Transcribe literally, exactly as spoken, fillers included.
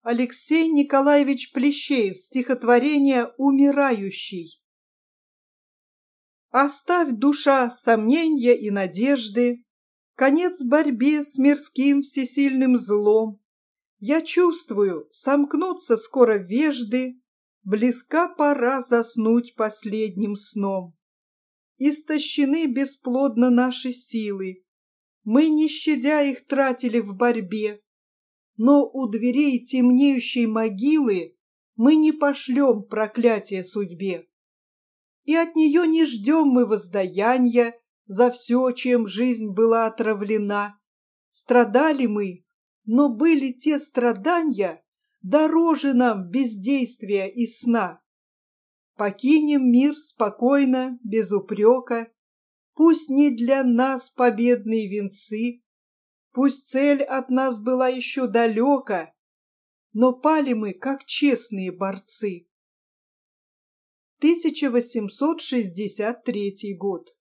Алексей Николаевич Плещеев, стихотворение «Умирающий». Оставь, душа, сомненья и надежды, конец борьбе с мирским всесильным злом. Я чувствую, сомкнутся скоро вежды, близка пора заснуть последним сном. Истощены бесплодно наши силы, мы, не щадя их, тратили в борьбе, но у дверей темнеющей могилы мы не пошлем проклятие судьбе. И от нее не ждем мы воздаяния за все, чем жизнь была отравлена. Страдали мы, но были те страдания дороже нам бездействия и сна. Покинем мир спокойно, без упрека, пусть не для нас победные венцы, пусть цель от нас была еще далека, но пали мы, как честные борцы. тысяча восемьсот шестьдесят третий год.